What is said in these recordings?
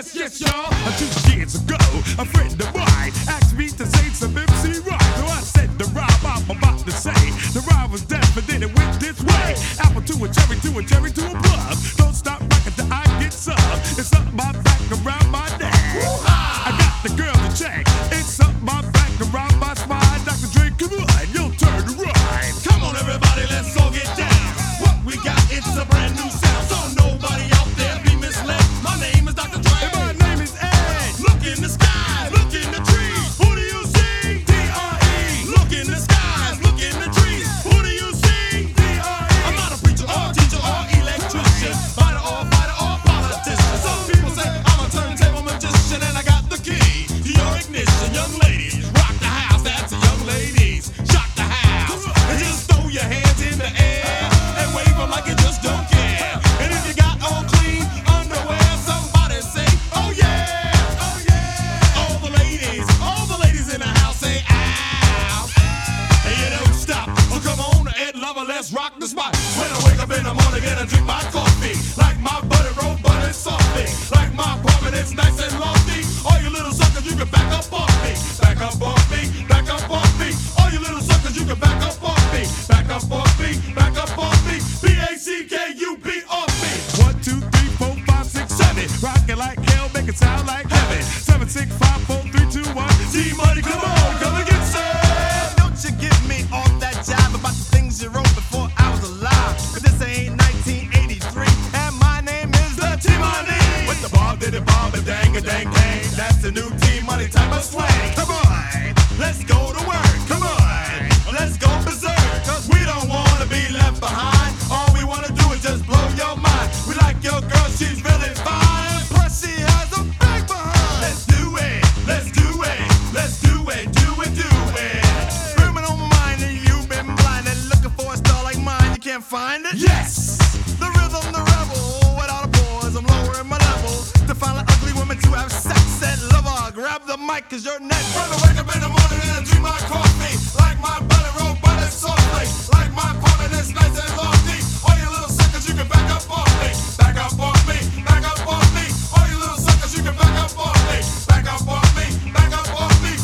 Yes, yes, y'all. 2 years ago, a friend of mine asked me to say some MC rhyme. So I said the rhyme I'm about to say. The rhyme was deaf, but then it went this way. Apple to a cherry, to a cherry, to a plum. Don't stop rocking till I get some. It's something my back around my neck. I got the girl to check. It's something my back around my spine. Dr. Dre, come on, you'll turn to rhyme. Come on, everybody, let's all get down. What we got, it's a brand new sound. So nobody out there be misled. My name is Dr. Dre. And my name is Ed. Look in the skies, look in the trees. Who do you see? D.R.E. Look in the skies, look in the trees. Who do you see? D.R.E. I'm not a preacher or teacher or electrician, fighter or politician. Some people say I'm a turntable magician and I got the key to your ignition. Young ladies, rock the house. That's a young ladies. Shock the house. And just throw your hands in the air and wave them like you just don't care. And if you got on clean underwear, somebody say, oh yeah, oh yeah. All the ladies in the house say, ow. And you don't stop. So come on, Ed Lover, let's rock the spot. When I wake up in the morning and I drink my coffee, like my butter roll butter softly, like my apartment is nice and lofty. All you little suckers, you can back up off me, back up off me, back up off me. All you little suckers, you can back up off me, back up off me, back up off me. BACKUP off me. 1, 2, 3, 4, 5, 6, 7. Rockin' like hell, make it sound like heaven. 7, 6, 5, 4, 3, 2, 1. T-Money, come on, come and get some. Don't you give me off that jive about the things you wrote before I was alive. But this ain't 1983, and my name is the T-Money. With the bob, did it bob, and dang, dang. That's the new T-Money type of slang. Come on, Let's go to work. Come on, let's go berserk. Cause we don't wanna be left behind. All we wanna do is just blow your mind. We like your girl, she's really fine. plus she has a big behind. Let's do it, let's do it, let's do it, do it, do it. Criminal minded, you've been blinded, looking for a star like mine, you can't find it. Yes! The rhythm, the rebel, without a pause, I'm lowering my level to find an ugly woman to have sex. Said lover, grab the mic 'cause you're next. When I wake up in the morning and I drink my coffee, like my butter roll butter softly, like my apartment is nice and lofty. All you little suckers, you can back up off me, back up off me, back up off me. All you little suckers, you can back up off me, back up off me, back up off me.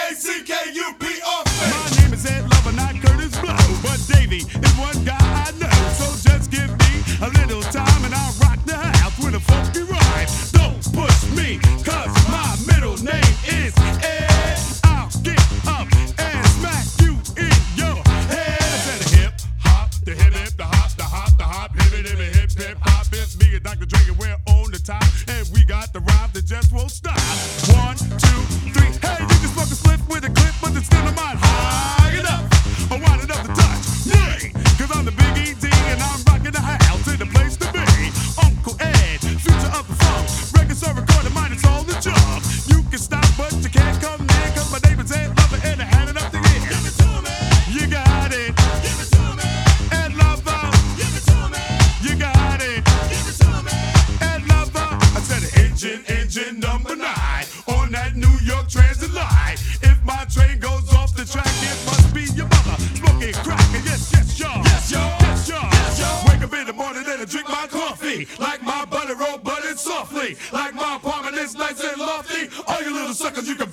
BACKUP off me. My name is Ed Lover, not Curtis Blow. But Davey is one guy I know. So just give me a little time and I'll rock the house with a funky rhyme. Don't push me, 'cause my middle name is Ed. I'll get up and smack you in your head. I said the hip hop, the hip hip, the hop, the hop, the hop, hip hip, hip hip hop. It's me and Dr. Dre and we're on the top. And we got the rhyme that just won't stop. 1, 2, 3. Hey, you can smoke a split with a clip, but it's still not high enough. I want it up to touch me, 'cause I'm the Big ED and I'm rocking the house in the place to be. Uncle Ed, future of the funk. Records are recorded, mine is all the job. You can stop, but you can't come near, 'cause my name is Ed Lover and I had it up to here. Give it to me, You got it, give it to me, Ed Lover. give it to me, You got it, give it to me. Ed Lover. I said engine number 9 on that New York Transit line. If my train goes off the track, it must be your mother smoking crack. And yes, y'all. Yes, y'all. Yes, y'all. Yes, y'all. Wake up in the morning and I drink my coffee, like my butter roll buttered softly, like my apartment is nice and lofty. All you little suckers, you can